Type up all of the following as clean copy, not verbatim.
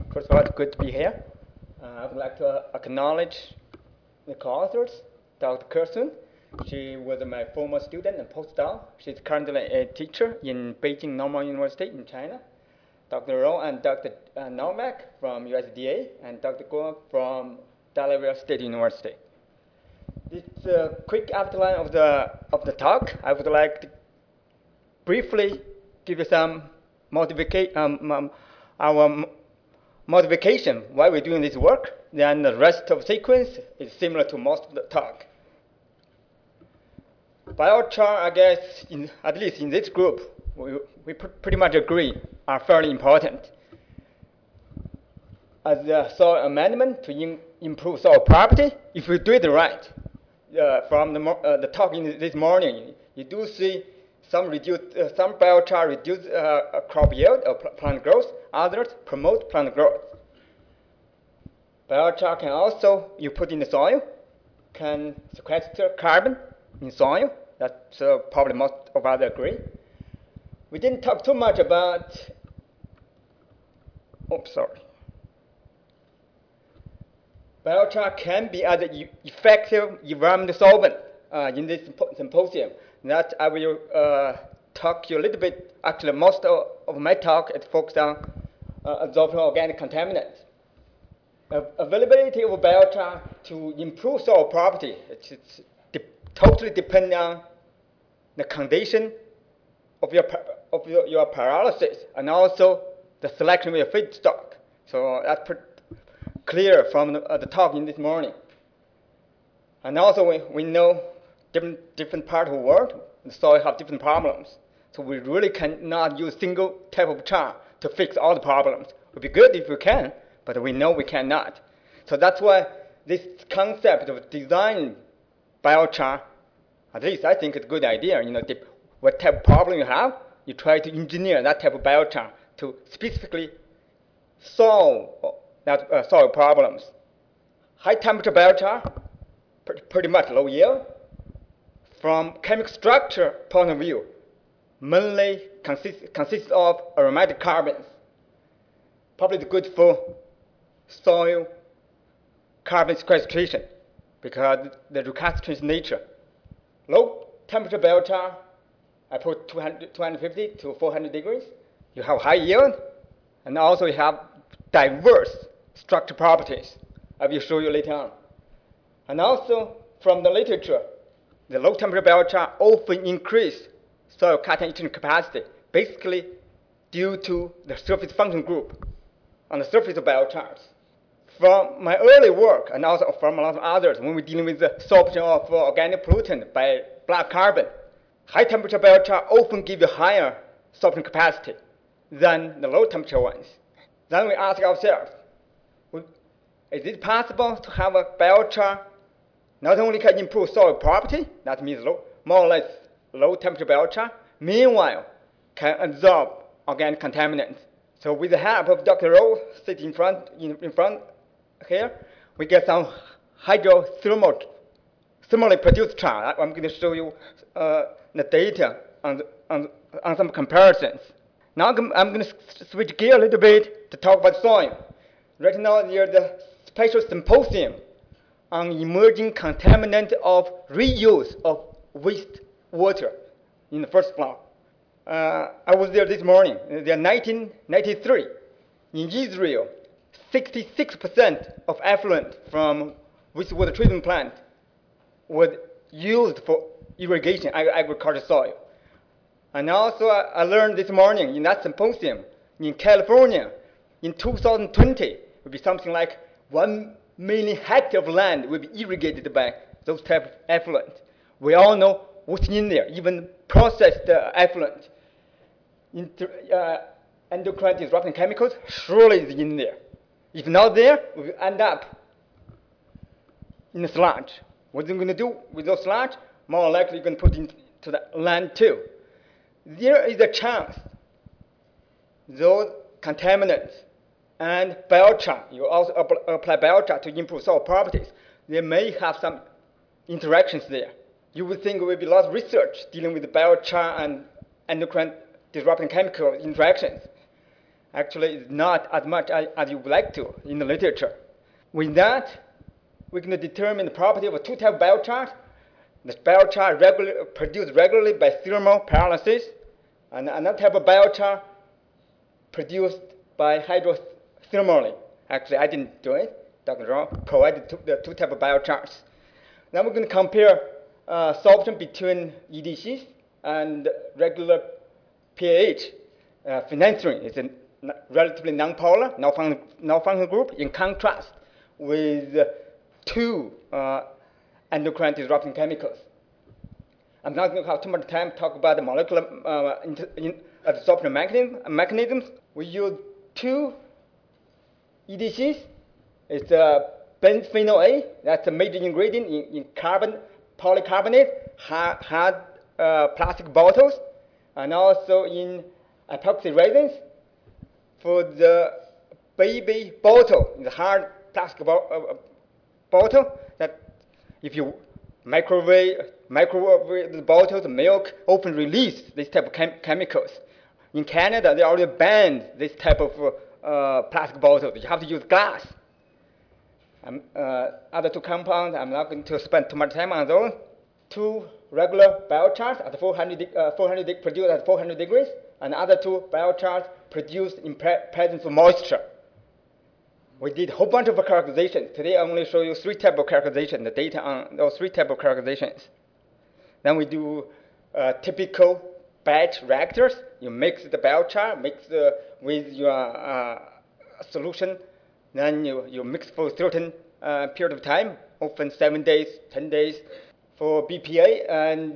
First of all, it's good to be here. I would like to acknowledge the co-authors, Dr. Kersun. She was my former student and postdoc. She's currently a teacher in Beijing Normal University in China. Dr. Rou and Dr. Novak from USDA, and Dr. Guo from Delaware State University. This is a quick outline of the talk. I would like to briefly give you some our motivation why we're doing this work. Then the rest of the sequence is similar to most of the talk. Biochar, I guess, at least in this group, we pretty much agree are fairly important. As a soil amendment to improve soil property, if we do it right, from the talk this morning, you do see some biochar reduce crop yield or plant growth. Others promote plant growth. Biochar can also, you put in the soil, can sequester carbon in soil. That's probably most of us agree. We didn't talk too much about, Biochar can be as an effective environmental solvent in this symposium. That I will talk to you a little bit. Actually, most of my talk is focused on absorption of organic contaminants. Availability of biochar to improve soil property, it's totally dependent on the condition of your pyrolysis and also the selection of your feedstock. So that's pretty clear from the talk in this morning. And also we know different parts of the world, the soil have different problems. So we really cannot use single type of char to fix all the problems. It would be good if we can, but we know we cannot. So that's why this concept of designing biochar, at least I think it's a good idea. What type of problem you have, you try to engineer that type of biochar to specifically solve that soil problems. High temperature biochar, pretty much low yield. From chemical structure point of view, mainly consists of aromatic carbons. Probably good for soil carbon sequestration because the recalcitrance nature. Low temperature biochar, I put 250 to 400 degrees. You have high yield, and also you have diverse structure properties. I will show you later on. And also from the literature, the low temperature biochar often increase soil cation exchange capacity, basically due to the surface function group on the surface of biochars. From my early work, and also from a lot of others, when we're dealing with the sorption of organic pollutant by black carbon, high temperature biochar often give you higher sorption capacity than the low temperature ones. Then we ask ourselves, is it possible to have a biochar not only can improve soil property, that means more or less low temperature biochar, meanwhile can absorb organic contaminants. So with the help of Dr. Rou sitting in front here, we get some thermally produced char. I'm going to show you the data on some comparisons. Now I'm going to switch gear a little bit to talk about soil. Right now there's a special symposium on emerging contaminant of reuse of waste water in the first floor. I was there this morning. In 1993, in Israel, 66% of effluent from wastewater treatment plant was used for irrigation, agricultural soil. And also I learned this morning in that symposium, in California, in 2020, it will be something like 1 million hectares of land will be irrigated by those type of effluent. We all know what's in there, even processed effluent. Endocrine disrupting chemicals surely is in there. If not there, we will end up in the sludge. What are you going to do with those sludge? More likely you're going to put into the land too. There is a chance those contaminants and biochar, you also apply biochar to improve soil properties, they may have some interactions there. You would think there will be a lot of research dealing with the biochar and endocrine disrupting chemical interactions. Actually, it's not as much as you would like to in the literature. With that, we can determine the property of a two-type biochar. The biochar produced regularly by thermal pyrolysis, and another type of biochar produced by hydrothermally. Actually, I didn't do it. Dr. Zhang provided the two types of biochars. Now we're going to compare sorption between EDCs and regular PAH. Phenanthrene is a relatively nonpolar, non-functional group, in contrast with two endocrine disrupting chemicals. I'm not going to have too much time to talk about the molecular absorption mechanisms. We use two EDCs. It's bisphenol A. That's a major ingredient in carbon polycarbonate, hard plastic bottles, and also in epoxy resins for the baby bottle, the hard plastic bottle that if you microwave the bottles, the milk, often release this type of chemicals. In Canada, they already banned this type of plastic bottles. You have to use glass. Other two compounds, I'm not going to spend too much time on those. Two regular biochars at 400 produced at 400 degrees, and other two biochars produced in presence of moisture. We did a whole bunch of characterizations. Today I only show you three types of characterization, the data on those three types of characterizations. Then we do typical batch reactors. You mix the biochar, with your solution, then you mix for a certain period of time, often 7 days, 10 days. For BPA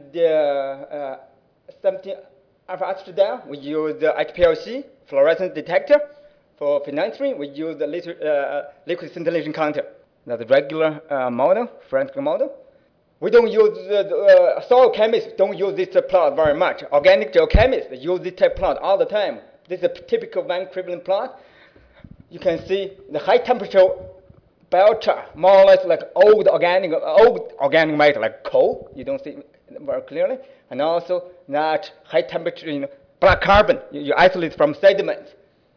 and 17 alpha acetaldehyde, we use the HPLC fluorescence detector. For phenanthrene, we use the liquid scintillation counter. That's a regular model, forensic model. We don't use soil chemists don't use this plot very much. Organic geochemists use this type of plot all the time. This is a typical Van Crevelen plot. You can see the high temperature biochar, more or less like old organic matter, like coal. You don't see it very clearly. And also that high temperature black carbon, you isolate from sediments.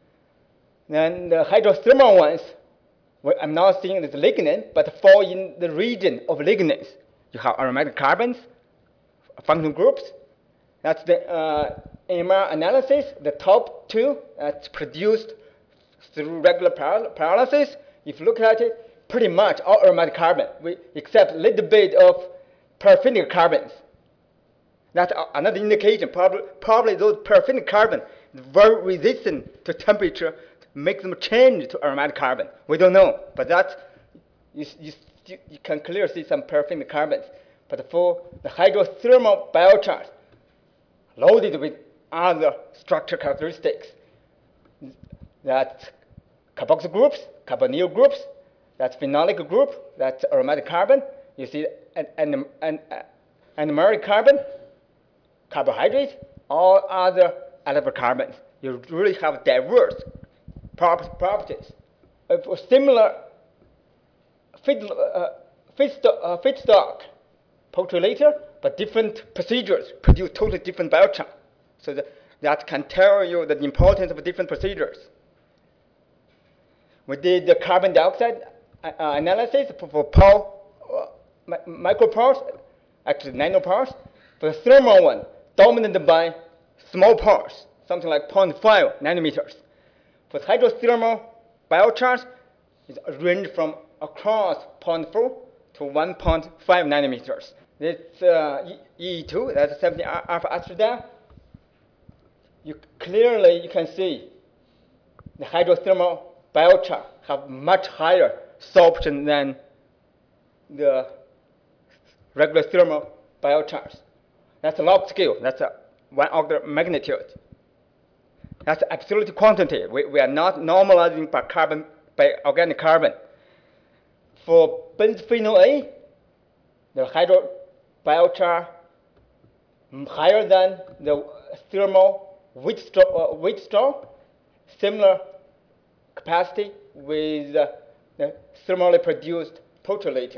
Then the hydrothermal ones, I'm not seeing this lignin, but fall in the region of lignins. You have aromatic carbons, functional groups. That's the NMR analysis. The top two that's produced through regular pyrolysis. If you look at it, pretty much all aromatic carbon, except a little bit of paraffinic carbons. That's another indication. Probably those paraffinic carbon are very resistant to temperature, make them change to aromatic carbon. We don't know, but that you can clearly see some paraffinic carbons. But for the hydrothermal biochars, loaded with other structure characteristics, that's carboxyl groups, carbonyl groups, that's phenolic group, that's aromatic carbon. You see an anomeric carbon, carbohydrates, all other aliphatic carbons. You really have diverse properties. For similar feedstock, poultry litter, but different procedures produce totally different biochar. So that can tell you the importance of different procedures. We did the carbon dioxide analysis for micropores, actually nanopores. For the thermal one, dominated by small pores, something like 0.5 nanometers. For the hydrothermal biochars, it range from across 0.4 to 1.5 nanometers. This E2, that's 70 alpha acetaldehyde. You can see the hydrothermal biochar have much higher sorption than the regular thermal biochars. That's a log scale. That's a 1 order of magnitude. That's absolute quantity. We are not normalizing by organic carbon. For bisphenol A, the hydro biochar higher than the thermal wheat straw, similar capacity with the thermally produced poultry litter.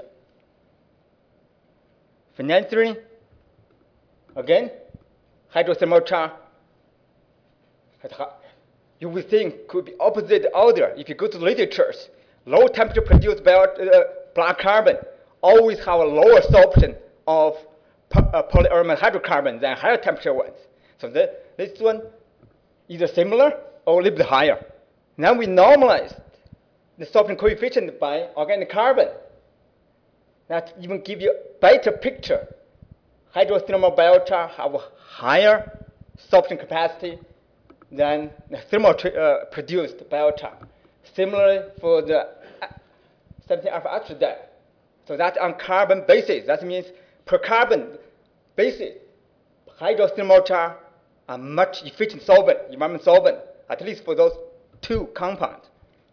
Phenanthrene, again, hydrothermal char you would think could be opposite order. If you go to the literatures, low temperature produced black carbon always have a lower absorption of polyaromatic hydrocarbons than higher temperature ones. So this one either similar or a little bit higher. Now we normalized the absorption coefficient by organic carbon. That even give you a better picture. Hydrothermal biochar have a higher absorption capacity than the thermal produced biochar. Similarly for the 17 alpha atrodiol. So that's on carbon basis. That means per carbon basis, hydrothermal char are much efficient solvent, environment solvent, at least for those two compounds.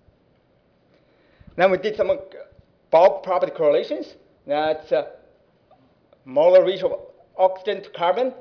Then we did some bulk property correlations. That's molar ratio of oxygen to carbon.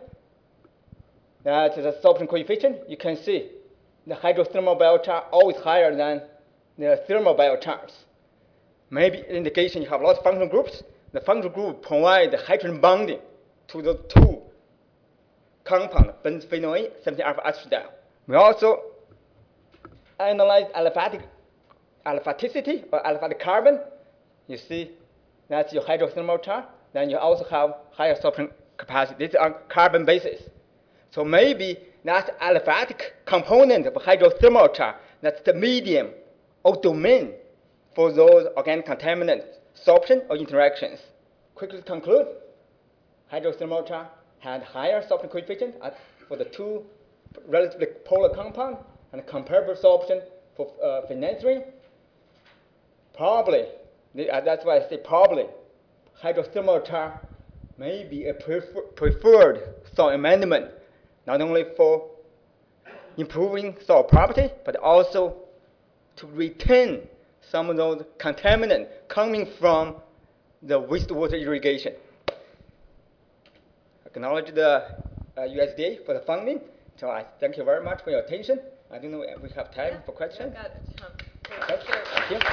That's the absorption coefficient. You can see the hydrothermal biochar always higher than the thermal biochars. Maybe indication you have lots of functional groups. The functional group provide the hydrogen bonding to the two compounds, benzophenol A, 17 alpha atrodiol. We also analyzed aliphaticity or aliphatic carbon. You see that's your hydrothermal char. Then you also have higher absorption capacity. This is on carbon basis. So maybe that's aliphatic component of hydrothermal char. That's the medium or domain for those organic contaminant absorption or interactions. Quickly to conclude, hydrothermal char had higher absorption coefficient for the two relatively polar compound and comparable absorption for phenanthrene. Probably, that's why I say probably, hydrothermal char may be a preferred soil amendment, not only for improving soil property, but also to retain some of those contaminants coming from the wastewater irrigation. Acknowledge the USDA for the funding. So I thank you very much for your attention. I don't know if we have time for questions. Got a ton. Okay. Thank you.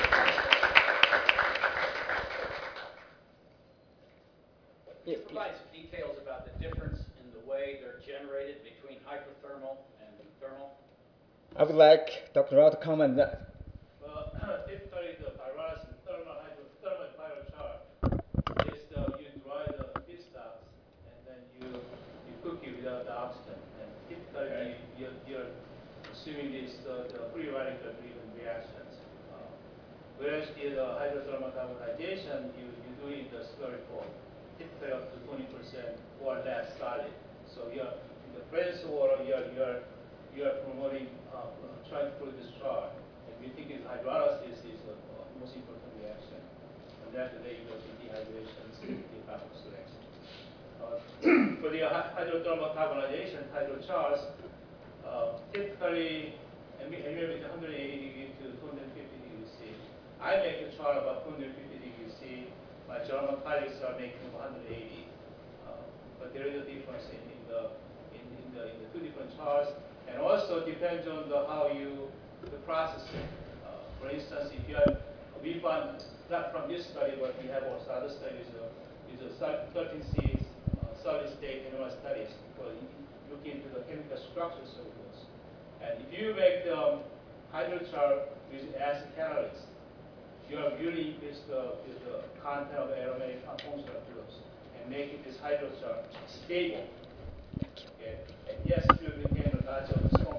Yes, please. Provide some details about the difference in the way they're generated between hydrothermal and thermal. I would like Dr. Rao to comment on that. Well, typically the pyrolysis and thermal biochar is you dry the feedstocks and then you cook it without the oxygen. And typically you're assuming this the free radical driven reactions. Whereas the hydrothermal carbonization, you do it the slurry form, typically up to 20% or less solid. So you're in the presence of water, you're promoting trying to produce char. And we think hydrolysis is the most important reaction. And after that, you go to dehydration, the carboxylation. For the hydrothermal carbonization, hydrochars, typically anywhere between 180 degrees to 250 degrees C. I make a char about 250 degrees C. My German colleagues are making 180. But there is a difference in the two different chars, and also depends on how the processing. For instance, if you have, we found not from this study, but we have also other studies. Is a 13C solid state animal studies for looking into the chemical structures of those. And if you make the hydrochar with acid catalyst, you have really increased the content of aromatic components of those and make it this hydrochar stable. Okay? And yes, it will retain a lot of strong